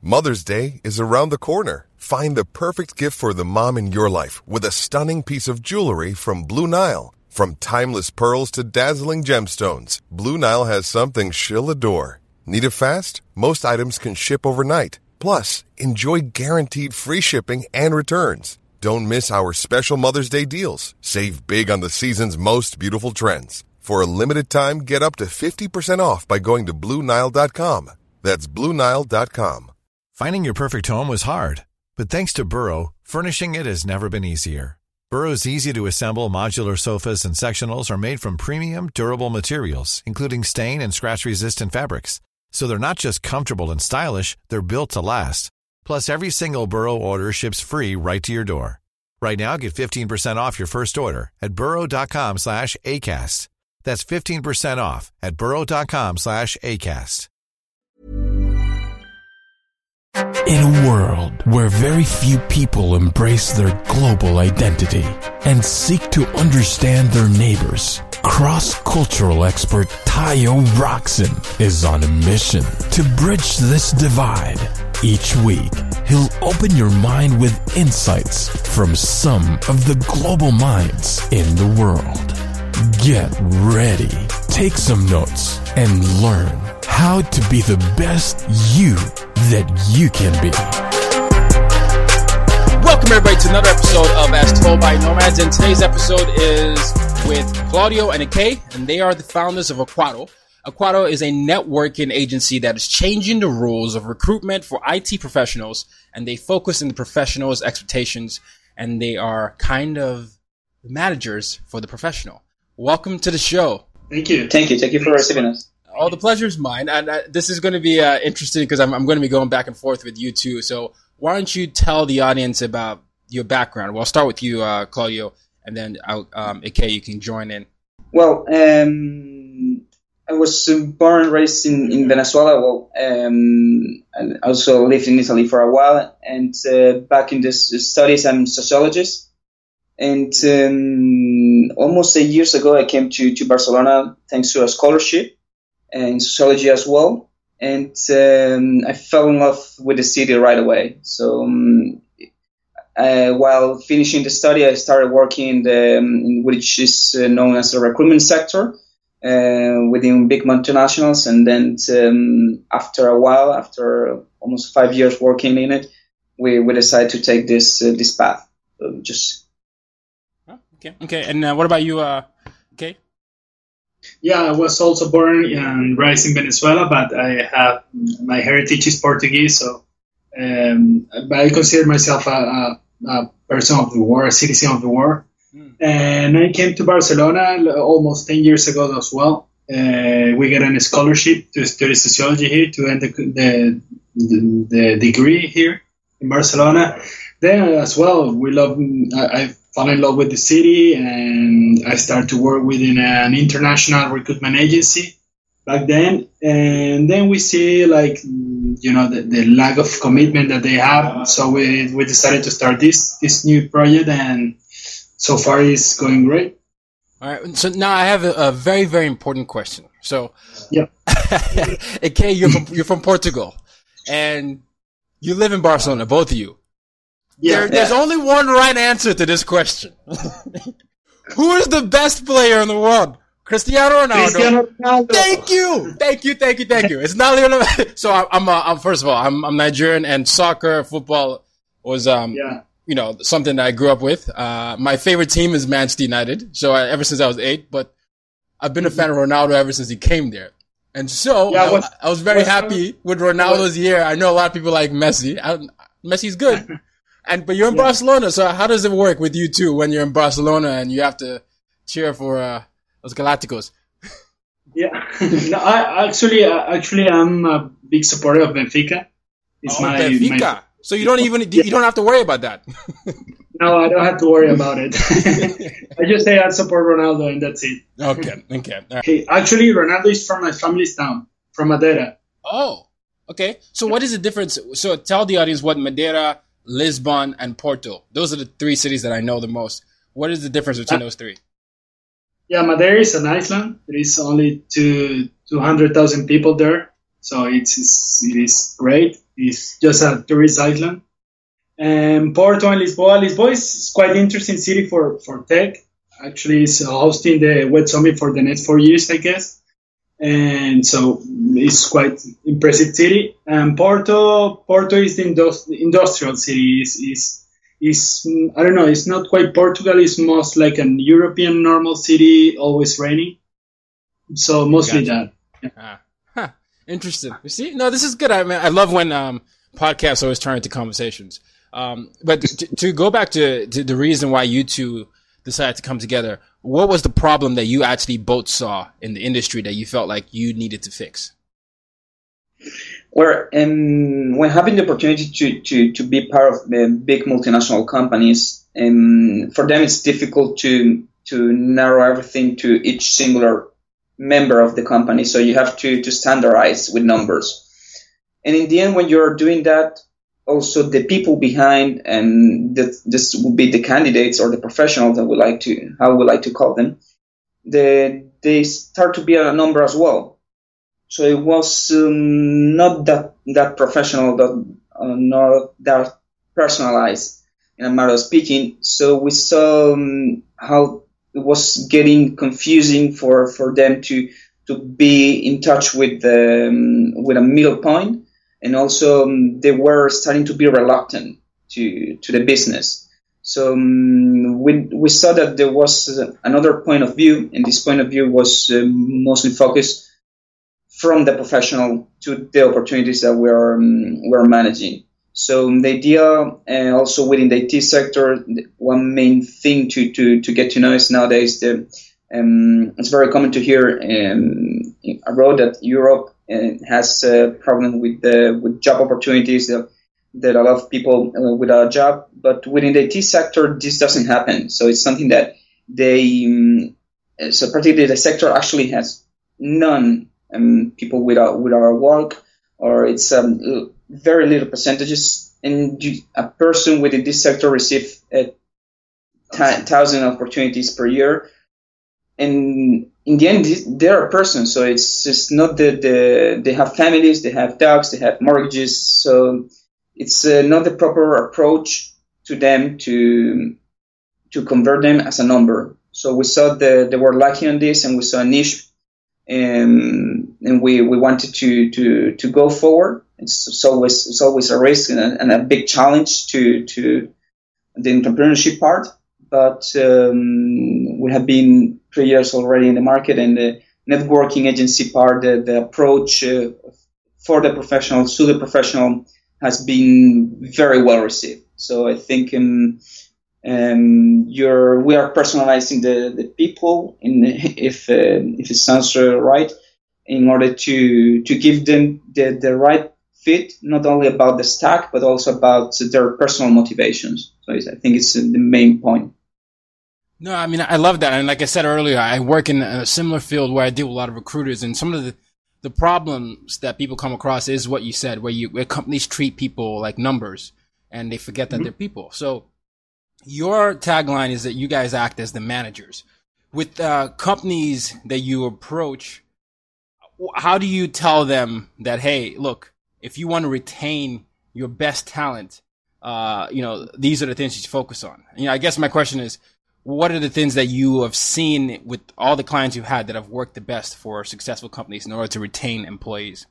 Mother's Day is around the corner. Find the perfect gift for the mom in your life with a stunning piece of jewelry from Blue Nile. From timeless pearls to dazzling gemstones, Blue Nile has something she'll adore. Need it fast? Most items can ship overnight. Plus, enjoy guaranteed free shipping and returns. Don't miss our special Mother's Day deals. Save big on the season's most beautiful trends. For a limited time, get up to 50% off by going to BlueNile.com. That's BlueNile.com. Finding your perfect home was hard, but thanks to Burrow, furnishing it has never been easier. Burrow's easy-to-assemble modular sofas and sectionals are made from premium, durable materials, including stain and scratch-resistant fabrics. So they're not just comfortable and stylish, they're built to last. Plus, every single Burrow order ships free right to your door. Right now, get 15% off your first order at burrow.com/ACAST. That's 15% off at burrow.com/ACAST. In a world where very few people embrace their global identity and seek to understand their neighbors, cross-cultural expert Tayo Roxon is on a mission to bridge this divide. Each week, he'll open your mind with insights from some of the global minds in the world. Get ready, take some notes, and learn how to be the best you that you can be. Welcome everybody to another episode of As Told by Nomads, and today's episode is with Claudio and Ike, and they are the founders of Aquado. Aquado is a networking agency that is changing the rules of recruitment for IT professionals, and they focus on the professionals' expectations, and they are kind of the managers for the professional. Welcome to the show. Thank you. Thank you for receiving us. All the pleasure is mine. And this is going to be interesting because I'm going to be going back and forth with you too. So why don't you tell the audience about your background? Well, I'll start with you, Claudio, and then Ike, you can join in. Well, I was born and raised in Venezuela. Well, and also lived in Italy for a while. And back in the studies, I'm a sociologist. And almost 8 years ago, I came to Barcelona thanks to a scholarship in sociology as well. And I fell in love with the city right away. So while finishing the study, I started working in which is known as the recruitment sector within big multinationals. And then after a while, after almost 5 years working in it, we decided to take this path. Okay. And what about you, Ike? Yeah, I was also born and raised in Venezuela, but I have my heritage is Portuguese, so but I consider myself a person of the war, a citizen of the war. And I came to Barcelona almost 10 years ago as well. We got a scholarship to study sociology here to end the degree here in Barcelona. Then as well, I fell in love with the city, and I started to work within an international recruitment agency back then. And then we see the lack of commitment that they have. So we decided to start this new project, and so far it's going great. All right. So now I have a very, very important question. So, yeah, Ike, you're from Portugal, and you live in Barcelona, both of you. Yeah, there's only one right answer to this question. Who is the best player in the world? Cristiano Ronaldo. Thank you. It's not Lionel. So I'm first of all, I'm Nigerian, and soccer, football was something that I grew up with. My favorite team is Manchester United. So ever since I was 8, but I've been a fan of Ronaldo ever since he came there. And so I was very happy with Ronaldo's year. I know a lot of people like Messi. Messi's good. But you're in Barcelona, so how does it work with you two when you're in Barcelona and you have to cheer for Los Galacticos? Yeah, no, actually, I'm a big supporter of Benfica. Benfica. So you don't have to worry about that. No, I don't have to worry about it. I just say I support Ronaldo, and that's it. Okay. Right. Hey, actually, Ronaldo is from my family's town, from Madeira. Oh, okay. So what is the difference? So tell the audience what Madeira, Lisbon, and Porto. Those are the 3 cities that I know the most. What is the difference between those 3? Yeah, Madeira is an island. There is only 200,000 people there. So it is great. It's just a tourist island. And Porto and Lisboa. Lisboa is quite interesting city for tech. Actually, it's hosting the Web Summit for the next 4 years, I guess. And so it's quite impressive city. And Porto is the industrial city. Is I don't know. It's not quite Portugal. It's most like an European normal city, always raining. So mostly that. Yeah. Interesting. You see, no, this is good. I mean, I love when podcasts always turn into conversations. But to go back to the reason why you two decided to come together, what was the problem that you actually both saw in the industry that you felt like you needed to fix? Well, when having the opportunity to be part of the big multinational companies, for them it's difficult to narrow everything to each singular member of the company. So you have to standardize with numbers. And in the end, when you're doing that, also the people behind, and this would be the candidates or the professionals that we like to call them, they start to be a number as well. So it was not that professional, not that personalized in a matter of speaking. So we saw how it was getting confusing for them to be in touch with a middle point. And also, they were starting to be reluctant to the business. So we saw that there was another point of view, and this point of view was mostly focused from the professional to the opportunities that we're managing. So the idea, also within the IT sector, one main thing to get to know is nowadays it's very common to hear abroad that Europe has a problem with job opportunities, that a lot of people without a job. But within the IT sector, this doesn't happen. So it's something that so particularly the sector actually has none people without work, or it's very little percentages. And a person within this sector receives 1,000 opportunities per year. And in the end, they're a person, so it's not that they have families, they have dogs, they have mortgages, so it's not the proper approach to them to convert them as a number. So we saw they were lacking on this, and we saw a niche, and we wanted to go forward. It's always a risk and a big challenge to the entrepreneurship part. But we have been 3 years already in the market, and the networking agency part, the approach for the professional to the professional has been very well received. So I think we are personalizing the people if it sounds right, in order to give them the right fit, not only about the stack but also about their personal motivations. So I think it's the main point. No, I mean, I love that. And like I said earlier, I work in a similar field where I deal with a lot of recruiters, and some of the problems that people come across is what you said, where companies treat people like numbers and they forget that they're people. So your tagline is that you guys act as the managers. With companies that you approach, how do you tell them that, hey, look, if you want to retain your best talent, these are the things you should focus on? I guess my question is, what are the things that you have seen with all the clients you've had that have worked the best for successful companies in order to retain employees?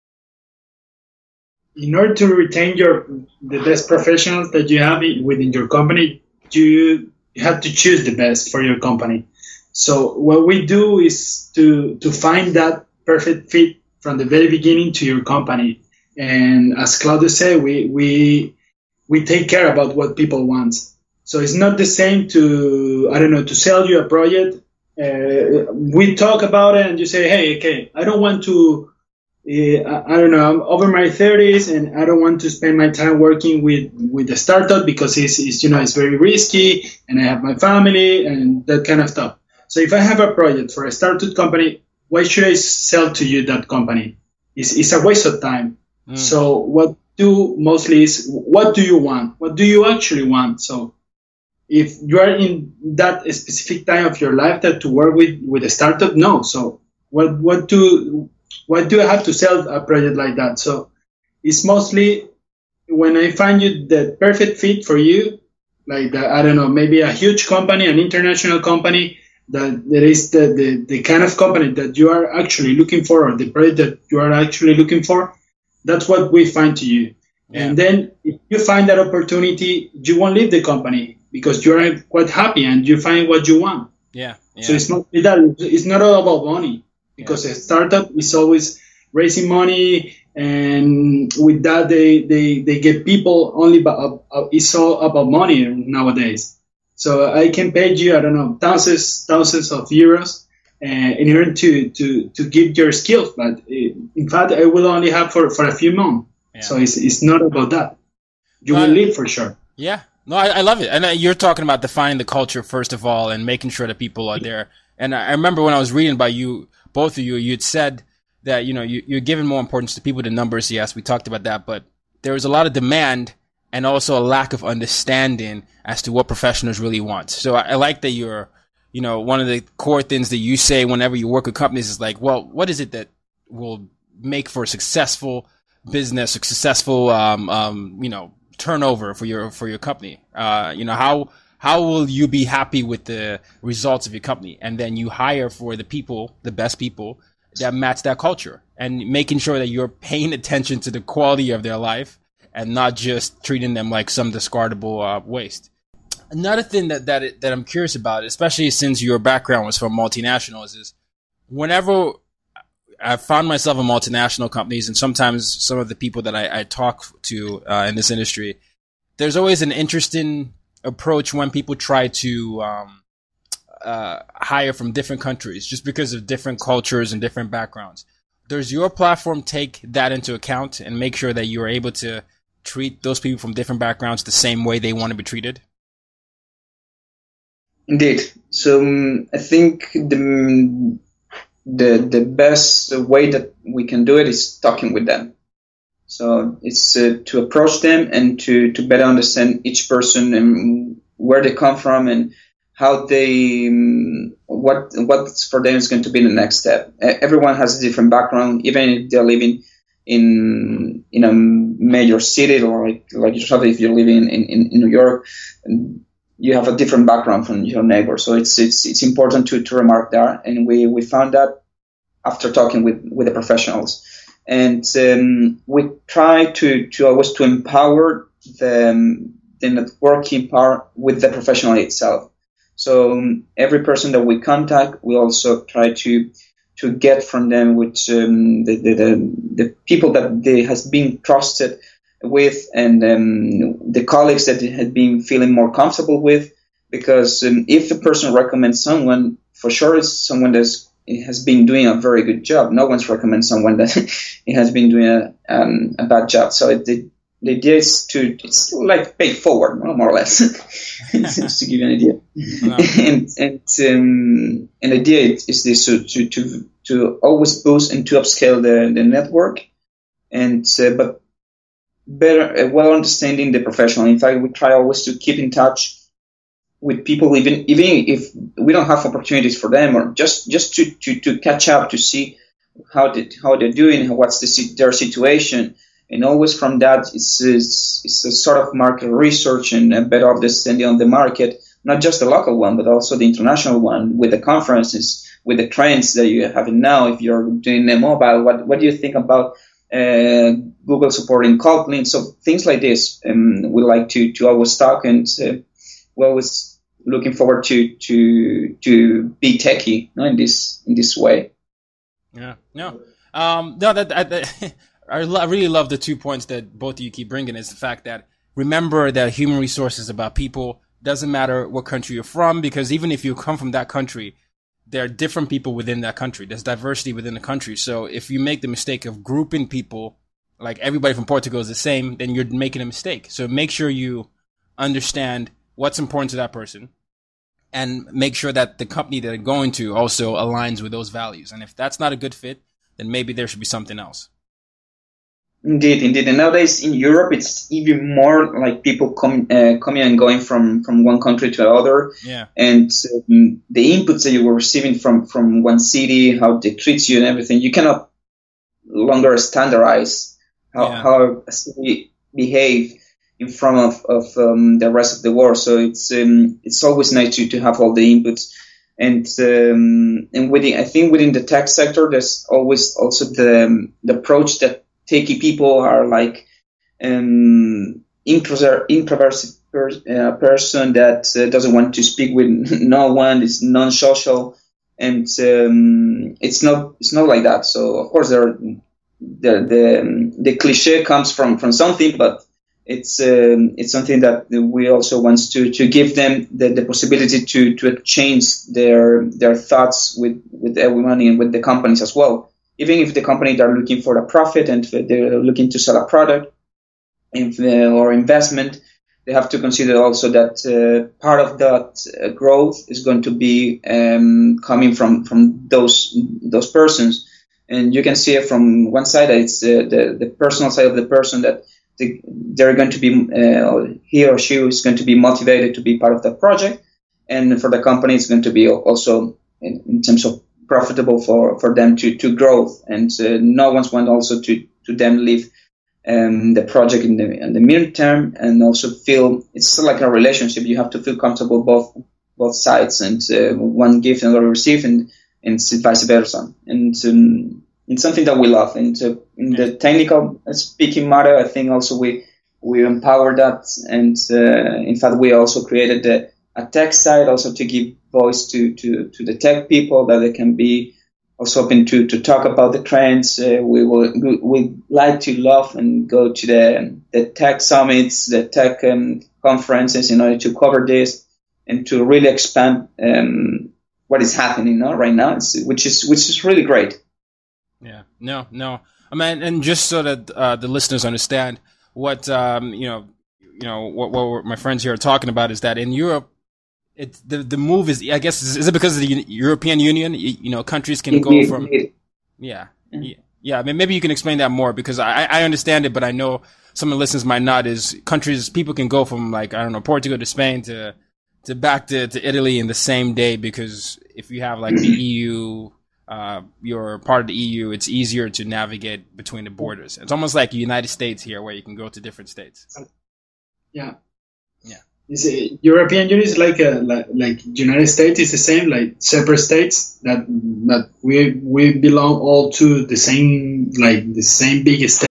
In order to retain the best professionals that you have within your company, you have to choose the best for your company. So what we do is to find that perfect fit from the very beginning to your company. And as Claudio said, we take care about what people want. So it's not the same to sell you a project. We talk about it and you say, hey, okay, I don't want to, I'm over my 30s and I don't want to spend my time working with a startup because it's very risky and I have my family and that kind of stuff. So if I have a project for a startup company, why should I sell to you that company? It's a waste of time. So what do mostly is, what do you want? What do you actually want? So if you are in that specific time of your life that to work with a startup, no. So what do what do I have to sell a project like that? So it's mostly when I find you the perfect fit for you, like I don't know, maybe a huge company, an international company, that there is the kind of company that you are actually looking for, or the project that you are actually looking for. That's what we find to you. Yeah. And then if you find that opportunity, you won't leave the company because you are quite happy and you find what you want. Yeah. So it's not that. It's not all about money, because a startup is always raising money, and with that they get people only. It's all about money nowadays. So I can pay you, I don't know, thousands of euros in order to give your skills, but in fact I will only have for a few months. Yeah. So it's not about that. You will leave for sure. Yeah. No, I love it. And you're talking about defining the culture first of all and making sure that people are there. And I remember when I was reading about you, both of you, you'd said that, you're giving more importance to people than numbers. Yes, we talked about that, but there was a lot of demand and also a lack of understanding as to what professionals really want. So I like that you're, one of the core things that you say whenever you work with companies is like, well, what is it that will make for a successful business, a successful, turnover for your company? How will you be happy with the results of your company? And then you hire for the best people that match that culture, and making sure that you're paying attention to the quality of their life and not just treating them like some discardable waste. Another thing that I'm curious about, especially since your background was from multinationals, is whenever I found myself in multinational companies, and sometimes some of the people that I talk to in this industry, there's always an interesting approach when people try to hire from different countries, just because of different cultures and different backgrounds. Does your platform take that into account and make sure that you're able to treat those people from different backgrounds the same way they want to be treated? Indeed. So I think the best way that we can do it is talking with them. So it's to approach them and to better understand each person and where they come from and how they what's for them is going to be the next step. Everyone has a different background, even if they're living in a major city, or like yourself, if you're living in New York, you have a different background from your neighbor. So it's important to remark that, and we found that after talking with the professionals, and we try to always to empower the networking part with the professional itself. So every person that we contact, we also try to get from them which the people that they has been trusted with, and the colleagues that they had been feeling more comfortable with. Because if the person recommends someone, for sure it's someone that has been doing a very good job. No one's recommend someone that has been doing a bad job. So the idea is it's like pay forward, more or less, just to give you an idea. No. and the idea is this to always boost and to upscale the network, and but better well understanding the professional. In fact, we try always to keep in touch with people, even if we don't have opportunities for them, or just to catch up, to see how they're doing, what's their situation. And always from that, it's a sort of market research and a better understanding of the market, not just the local one, but also the international one, with the conferences, with the trends that you have now. If you're doing a mobile, what do you think about Google supporting Kotlin? So things like this, we like to always talk, and we're always looking forward to be techie, in this way. Yeah, no, I really love the 2 points that both of you keep bringing. Is the fact that remember that human resources is about people. Doesn't matter what country you're from, because even if you come from that country, there are different people within that country. There's diversity within the country. So if you make the mistake of grouping people, like everybody from Portugal is the same, then you're making a mistake. So make sure you understand what's important to that person, and make sure that the company that they're going to also aligns with those values. And if that's not a good fit, then maybe there should be something else. Indeed. And nowadays in Europe, it's even more like people coming and going from one country to another. Yeah. And the inputs that you were receiving from one city, how they treat you and everything, you cannot longer standardized how we behave in front of the rest of the world. So it's always nice to have all the inputs. And I think within the tech sector, there's always also the approach that techie people are like introverted person that doesn't want to speak with no one, is non-social, and it's not like that. So of course the cliche comes from something, but it's something that we also want to give them the possibility to exchange their thoughts with everyone and with the companies as well. Even if the company are looking for a profit and they're looking to sell a product or investment, they have to consider also that part of that growth is going to be coming from those persons. And you can see it from one side, it's the personal side of the person that they're going to be, he or she is going to be motivated to be part of the project. And for the company, it's going to be also in terms of profitable for them to grow. And no one's want also to them leave the project in the midterm, and also feel it's like a relationship. You have to feel comfortable both sides, and one give and other receive, and vice versa. And it's something that we love. And in the technical speaking matter, I think also we empower that. And in fact, we also created a tech site also to give voice to the tech people, that they can be also open to talk about the trends. We like to love and go to the tech summits, the tech conferences in order to cover this and to really expand what is happening right now, which is really great. Yeah, no. I mean, and just so that the listeners understand what what my friends here are talking about is that in Europe, the move is, I guess, is it because of the European Union? Countries can go from, yeah. I mean, maybe you can explain that more, because I understand it, but I know some of the listeners might not. Is people can go from, like, I don't know, Portugal to Spain to back to Italy in the same day, because if you have like the EU, you're part of the EU, it's easier to navigate between the borders. It's almost like the United States here, where you can go to different states. Yeah. European Union is like United States is the same, like separate states that we belong all to the same big state.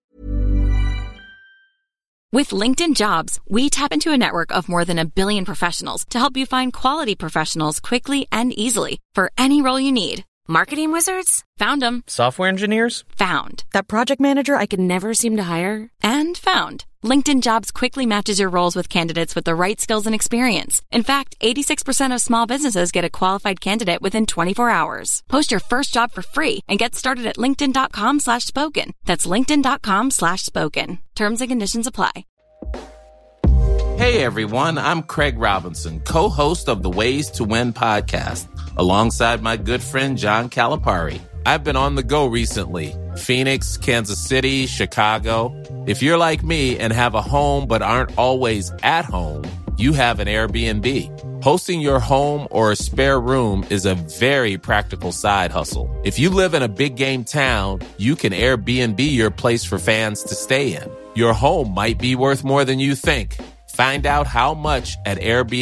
With LinkedIn Jobs, we tap into a network of more than 1 billion professionals to help you find quality professionals quickly and easily for any role you need. Marketing wizards? Found them. Software engineers? Found. That project manager I could never seem to hire? And found. LinkedIn Jobs quickly matches your roles with candidates with the right skills and experience. In fact, 86% of small businesses get a qualified candidate within 24 hours. Post your first job for free and get started at linkedin.com/spoken. That's linkedin.com/spoken. Terms and conditions apply. Hey everyone, I'm Craig Robinson, co-host of the Ways to Win podcast, alongside my good friend John Calipari. I've been on the go recently. Phoenix, Kansas City, Chicago. If you're like me and have a home but aren't always at home, you have an Airbnb. Hosting your home or a spare room is a very practical side hustle. If you live in a big game town, you can Airbnb your place for fans to stay in. Your home might be worth more than you think. Find out how much at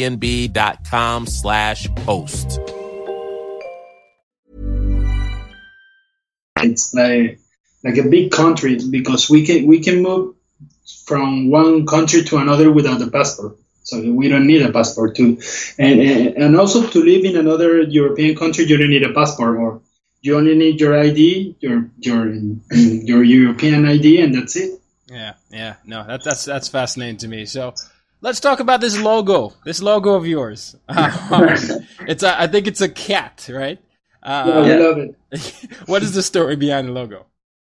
airbnb.com/host. It's like a big country, because we can move from one country to another without a passport. So we don't need a passport too. And also to live in another European country, you don't need a passport, or you only need your ID, your European ID, and that's it. Yeah. No, that's fascinating to me. So let's talk about this logo of yours. I think it's a cat, right? I love it. What is the story behind the logo?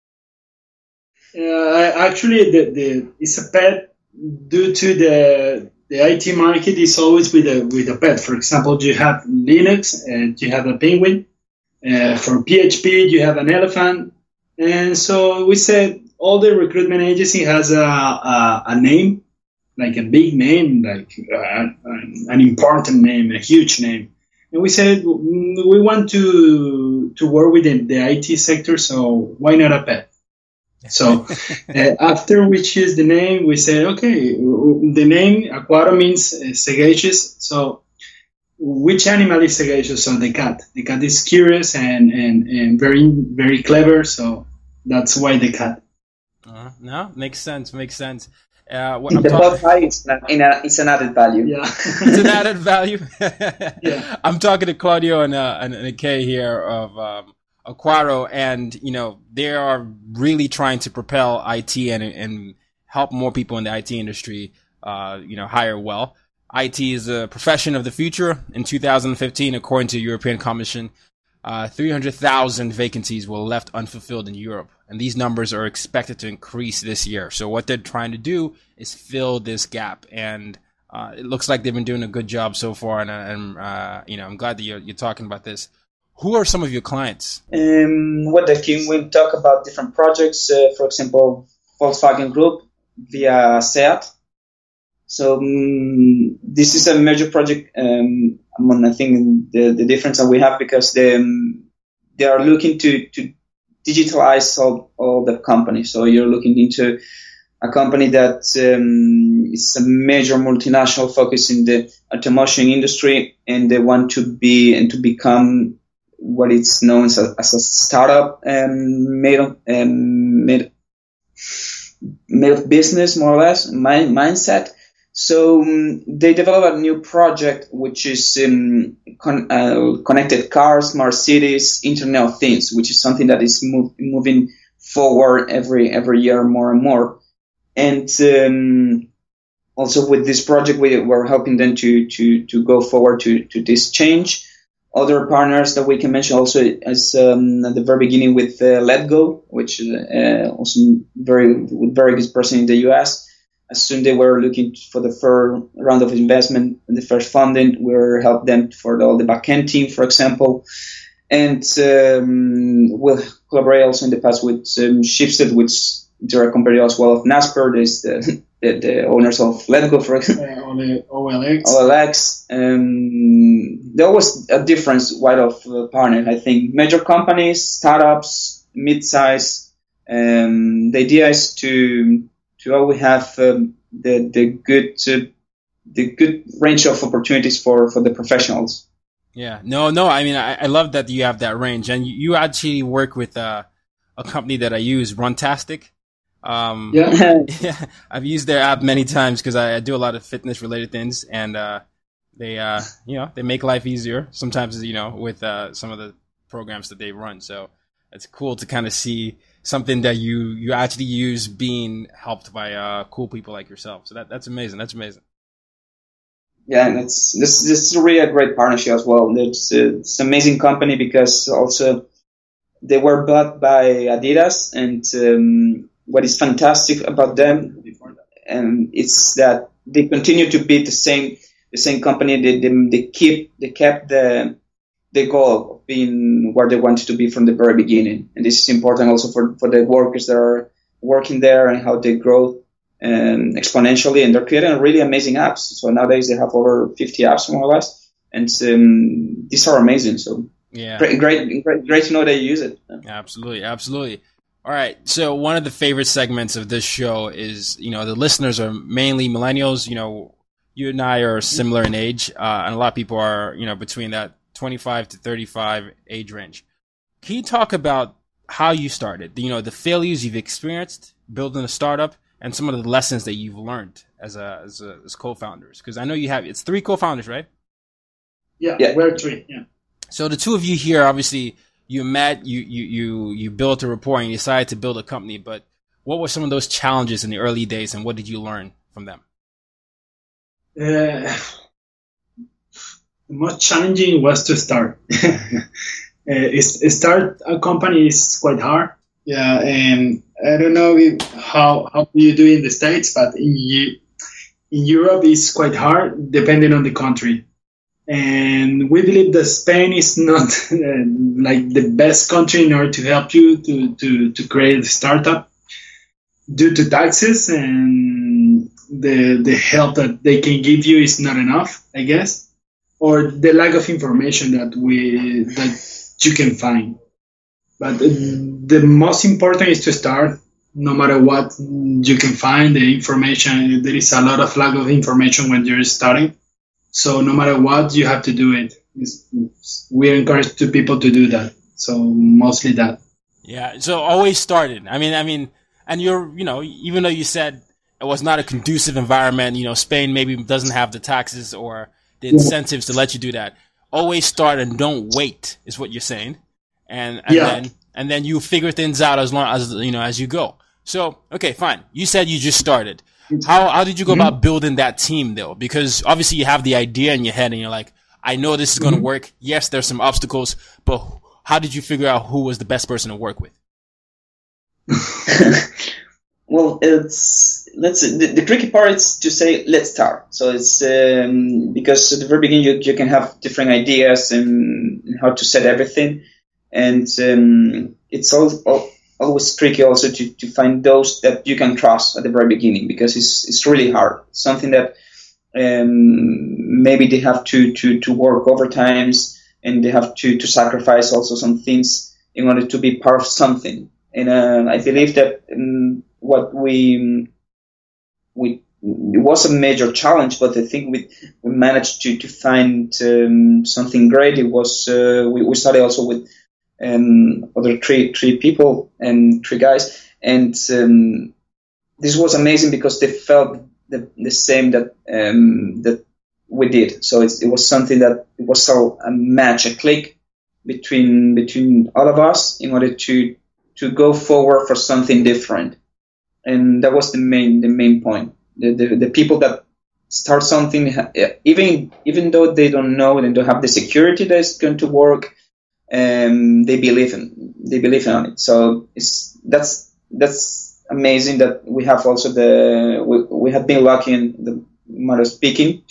Actually, it's a pet. Due to the IT market is always with a pet. For example, you have Linux and you have a penguin. For PHP, you have an elephant. And so we said all the recruitment agency has a name, like a big name, like an important name, a huge name. And we said we want to work within the IT sector, so why not a pet? So after we choose the name, we say, okay, the name Aquaro means sagacious. So which animal is sagacious? So the cat. The cat is curious and very, very clever. So that's why the cat. No, makes sense. What the both values, it's an added value. Yeah, it's an added value. Yeah. I'm talking to Claudio and Kay here of Aquaro, and they are really trying to propel IT and help more people in the IT industry, hire well. IT is a profession of the future. In 2015, according to the European Commission, 300,000 vacancies were left unfulfilled in Europe, and these numbers are expected to increase this year. So what they're trying to do is fill this gap, and it looks like they've been doing a good job so far. And I'm glad that you're talking about this. Who are some of your clients? What the team will talk about different projects. For example, Volkswagen Group via SEAT. So this is a major project. I think the difference that we have, because they are looking to digitalize all the company. So you're looking into a company that is a major multinational focus in the automotive industry, and they want to become what it's known as a startup made of business, more or less, mindset. So they developed a new project, which is connected cars, smart cities, Internet of Things, which is something that is moving forward every year more and more. And also with this project, we're helping them to go forward to this change. Other partners that we can mention also as at the very beginning with Letgo, which is also very good person in the US. As soon as they were looking for the first round of investment and the first funding, we helped them for all the backend team, for example. And we'll collaborate also in the past with Shifted, which direct competitor as well of Naspers. There's the owners of Letgo, for example. OLX. There was a difference of partner, I think. Major companies, startups, mid-size. The idea is to always have the good range of opportunities for the professionals. Yeah, no. I mean, I love that you have that range, and you actually work with a company that I use, Runtastic. Yeah, I've used their app many times because I do a lot of fitness related things, and they make life easier sometimes, with some of the programs that they run. So it's cool to kind of see something that you actually use being helped by cool people like yourself. So that's amazing. Yeah, and this is really a great partnership as well. It's an amazing company because also they were bought by Adidas, and what is fantastic about them, it's that they continue to be the same company. They kept the goal of being where they wanted to be from the very beginning, and this is important also for the workers that are working there and how they grow exponentially, and they're creating really amazing apps. So nowadays they have over 50 apps more or less, and these are amazing. So yeah, great to know that you use it. Absolutely. All right. So one of the favorite segments of this show is, the listeners are mainly millennials. You and I are similar in age, and a lot of people are, between that 25 to 35 age range. Can you talk about how you started? The failures you've experienced building a startup, and some of the lessons that you've learned as co-founders? Because I know it's 3 co-founders, right? Yeah, we're 3. Yeah. So the 2 of you here, obviously, you met, you built a rapport, and you decided to build a company. But what were some of those challenges in the early days, and what did you learn from them? The most challenging was to start. Start a company is quite hard. Yeah, and I don't know how you do in the States, but in Europe it's quite hard, depending on the country. And we believe that Spain is not like the best country in order to help you to create a startup, due to taxes, and the help that they can give you is not enough, I guess, or the lack of information that you can find. But the most important is to start, no matter what you can find the information. There is a lot of lack of information when you're starting. So no matter what, you have to do it. We encourage people to do that. So mostly that. Yeah. So always started. I mean, and you're, even though you said it was not a conducive environment, Spain maybe doesn't have the taxes or the incentives to let you do that. Always start and don't wait is what you're saying. And then you figure things out as long as, as you go. So, okay, fine. You said you just started. How did you go about building that team though? Because obviously you have the idea in your head and you're like, I know this is going to work. Yes, there's some obstacles, but how did you figure out who was the best person to work with? Well, the tricky part is to say, let's start. So it's, because at the very beginning you can have different ideas and how to set everything. And, it's always tricky also to find those that you can trust at the very beginning, because it's really hard. It's something that, maybe they have to work overtimes, and they have to sacrifice also some things in order to be part of something. And, I believe that, what it was a major challenge, but I think we managed to find, something great. It was, we started also with, other three people and three guys, and this was amazing because they felt the same that we did. So it was something that it was a match, a click between all of us in order to go forward for something different, and that was the main point. The people that start something, even though they don't know and don't have the security that it's going to work. They believe in it. So that's amazing that we have also we have been lucky in the matter of speaking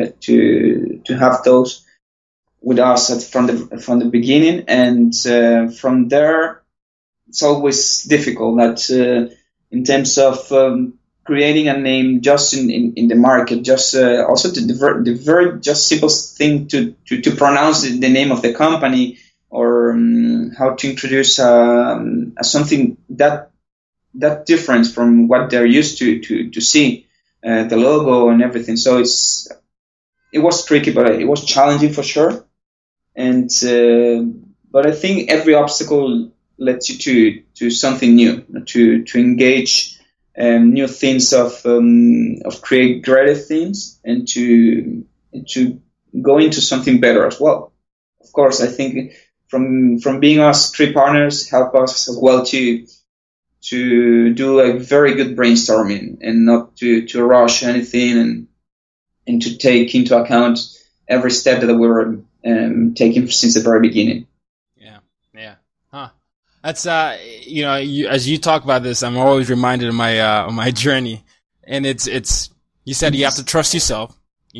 to have those with us from the beginning, and from there it's always difficult that in terms of creating a name just in the market, just also the very just simple thing to pronounce the name of the company, or how to introduce something that difference from what they're used to see, the logo and everything. So it was tricky, but it was challenging for sure. And but I think every obstacle lets you to something new, to engage new things of create greater things, and to go into something better as well. Of course, I think. From being us three partners help us as well to do a very good brainstorming, and not to rush anything, and to take into account every step that we were taking since the very beginning. Yeah. Huh. That's as you talk about this, I'm always reminded of my journey, and it's you said you have to trust yourself,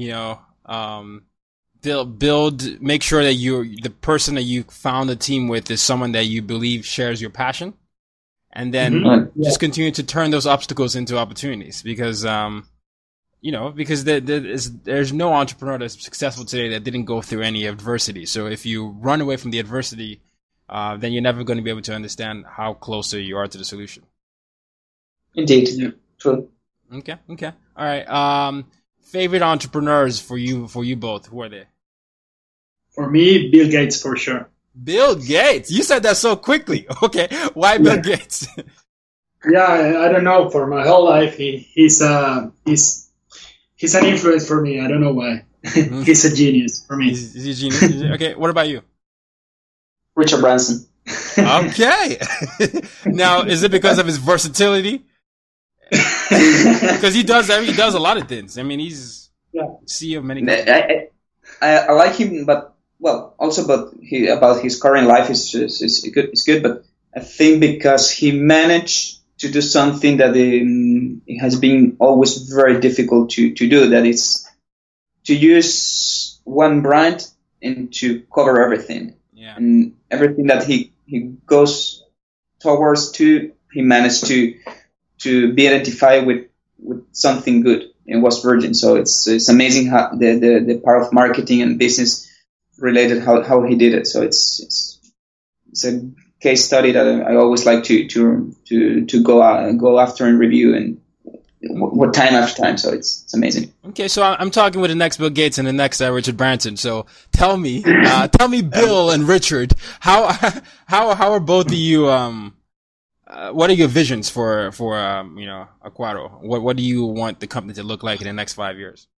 build, make sure that the person that you found a team with is someone that you believe shares your passion, and then just continue to turn those obstacles into opportunities, because because there's no entrepreneur that's successful today that didn't go through any adversity. So if you run away from the adversity, then you're never going to be able to understand how closer you are to the solution. Indeed. Yeah. True. Okay. All right. Favorite entrepreneurs for you both, who are they? For me, Bill Gates for sure. Bill Gates? You said that so quickly. Okay, why Bill Gates? Yeah, I don't know. For my whole life, he's an influence for me. I don't know why. He's a genius for me. He's a genius. Okay, what about you? Richard Branson. Okay. Now, is it because of his versatility? Because he does a lot of things. I mean, he's CEO of many companies. I like him, but about his current life is good. It's good, but I think because he managed to do something that it has been always very difficult to do. That is to use one brand and to cover everything. Yeah. And everything that he goes towards he managed to be identified with something good. It was Virgin, so it's amazing how the part of marketing and business related how he did it. So it's a case study that I always like to go after and review and what time after time. So it's amazing. Okay, so I'm talking with the next Bill Gates and the next Richard Branson. So tell me, Bill and Richard, how are both of you? What are your visions for Acuaro? What do you want the company to look like in the next 5 years?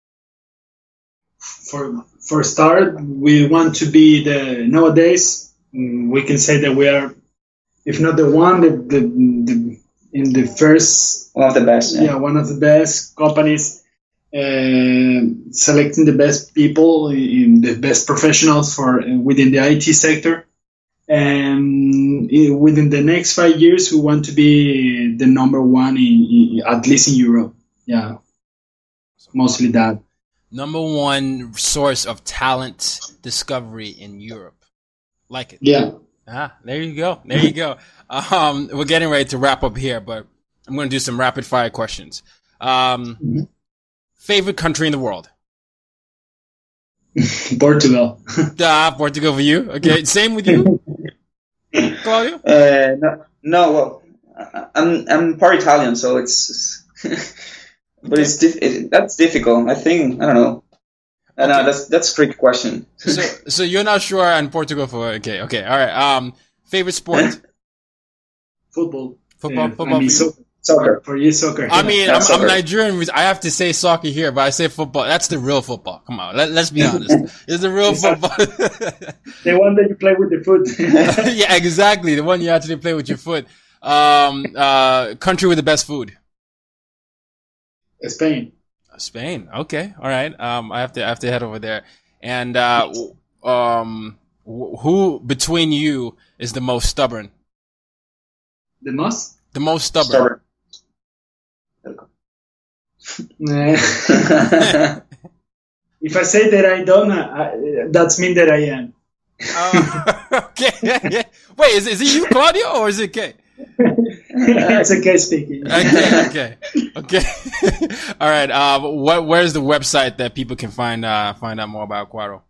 For start, we want to be nowadays we can say that we are, if not the one, in the first one of the best. Yeah, one of the best companies, selecting the best people, in the best professionals for within the IT sector. And within the next 5 years, we want to be the number one at least in Europe. Yeah, mostly that. Number one source of talent discovery in Europe. Like it. Yeah. There you go. There you go. We're getting ready to wrap up here, but I'm going to do some rapid fire questions. Favorite country in the world? Portugal. Portugal for you? Okay. Same with you? Claudio? No, well, I'm part Italian, so it's, but that's difficult. I think, I don't know. Okay. That's a tricky question. So you're not sure on Portugal okay, all right. Favorite sport? Football. Football. Soccer. For you, soccer. I mean, I'm Nigerian. I have to say soccer here, but I say football. That's the real football. Come on, let's be honest. It's the real football. The one that you play with the foot. Yeah, exactly. The one you actually play with your foot. Country with the best food? Spain. Spain. Okay. All right. I have to head over there. And who between you is the most stubborn? The most? The most stubborn. If I say that I don't, that's mean that I am. Okay. Wait, is it you, Claudio, or is it Kay? It's okay speaking. Okay. All right. Where's the website that people can find out more about Acuaro?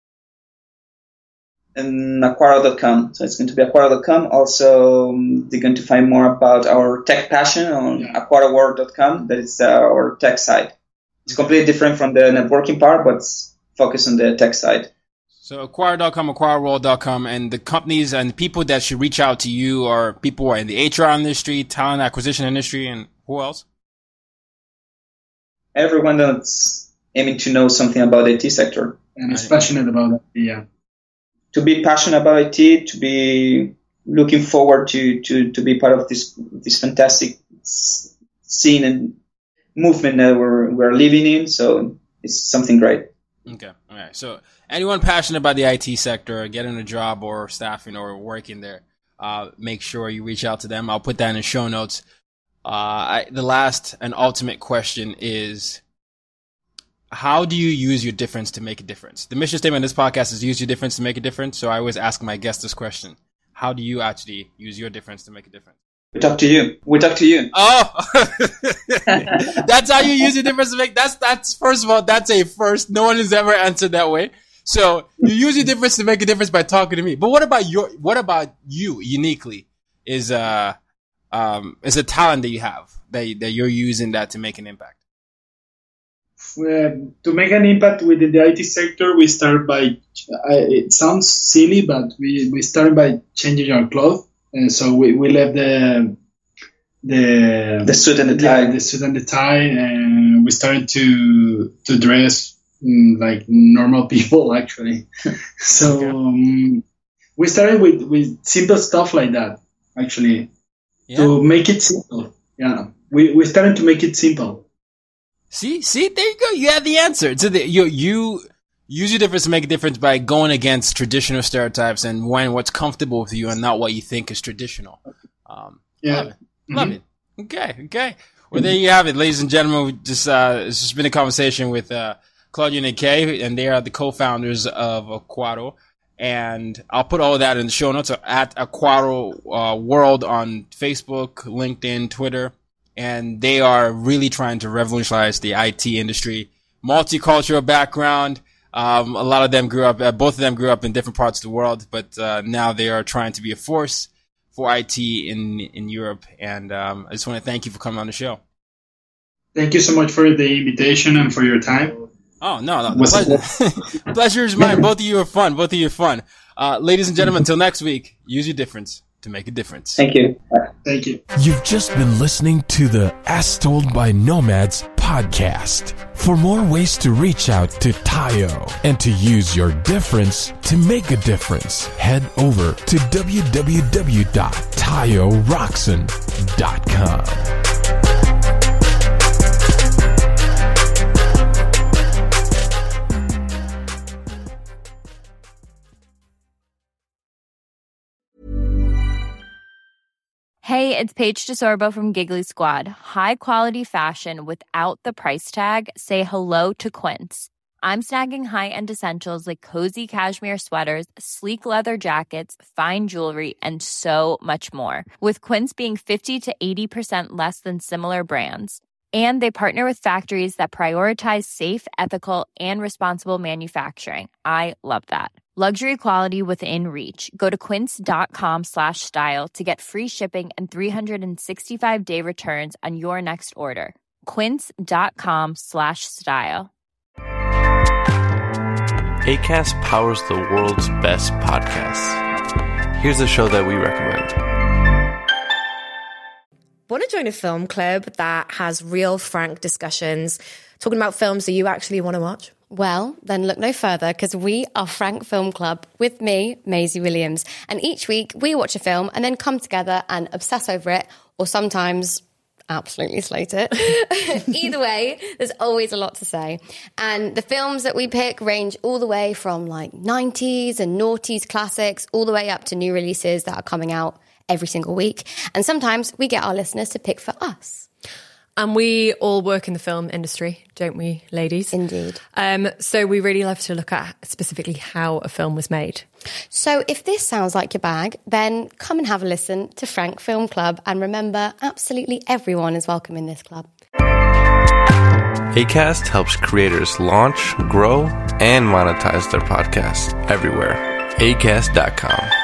And Acuaro.com. So it's going to be Acuaro.com. Also, they're going to find more about our tech passion on AcuaroWorld.com. That is our tech side. It's completely different from the networking part, but it's focused on the tech side. So Acuaro.com, AcuaroWorld.com, and the companies and people that should reach out to you are people who are in the HR industry, talent acquisition industry, and who else? Everyone that's aiming to know something about the IT sector. And is passionate about it, yeah. To be passionate about IT, to be looking forward to be part of this fantastic scene and movement that we're living in. So it's something great. Okay. All right. So anyone passionate about the IT sector, getting a job or staffing or working there, make sure you reach out to them. I'll put that in the show notes. The last and ultimate question is, how do you use your difference to make a difference? The mission statement of this podcast is use your difference to make a difference. So I always ask my guests this question. How do you actually use your difference to make a difference? We talk to you. Oh, that's how you use your difference to make. That's first of all, that's a first. No one has ever answered that way. So you use your difference to make a difference by talking to me. But what about you uniquely is a talent that you have that you're using that to make an impact? To make an impact within the IT sector, we start by, it sounds silly, but we started by changing our clothes. And so we left the suit and the tie. The suit and the tie, and we started to dress like normal people, actually. So we started with simple stuff like that, actually, to make it simple. Yeah, we started to make it simple. See, there you go. You have the answer. You use your difference to make a difference by going against traditional stereotypes and what's comfortable with you and not what you think is traditional. Love it. Okay. Well, there you have it, ladies and gentlemen. It's just been a conversation with Claudio and Kay, and they are the co-founders of Acuaro. And I'll put all of that in the show notes at Acuaro World on Facebook, LinkedIn, Twitter. And they are really trying to revolutionize the IT industry. Multicultural background. A lot of them both of them grew up in different parts of the world, but now they are trying to be a force IT in Europe. And I just want to thank you for coming on the show. Thank you so much for the invitation and for your time. Oh, no. Pleasure is mine. Both of you are fun. Ladies and gentlemen, until next week, use your difference to make a difference. Thank you. Thank you. You've just been listening to the As Told by Nomads podcast. For more ways to reach out to Tayo and to use your difference to make a difference, head over to www.tayoroxen.com. Hey, it's Paige DeSorbo from Giggly Squad. High quality fashion without the price tag. Say hello to Quince. I'm snagging high-end essentials like cozy cashmere sweaters, sleek leather jackets, fine jewelry, and so much more. With Quince being 50 to 80% less than similar brands. And they partner with factories that prioritize safe, ethical, and responsible manufacturing. I love that. Luxury quality within reach. Go to quince.com/style to get free shipping and 365-day returns on your next order. Quince.com/style. Acast powers the world's best podcasts. Here's a show that we recommend. Want to join a film club that has real, frank discussions, talking about films that you actually want to watch? Well, then look no further, because we are Frank Film Club with me, Maisie Williams. And each week we watch a film and then come together and obsess over it, or sometimes absolutely slate it. Either way, there's always a lot to say. And the films that we pick range all the way from like 90s and noughties classics, all the way up to new releases that are coming out every single week. And sometimes we get our listeners to pick for us. And we all work in the film industry, don't we, ladies? Indeed. So we really love to look at specifically how a film was made. So if this sounds like your bag, then come and have a listen to Frank Film Club. And remember, absolutely everyone is welcome in this club. Acast helps creators launch, grow, and monetize their podcasts everywhere. Acast.com.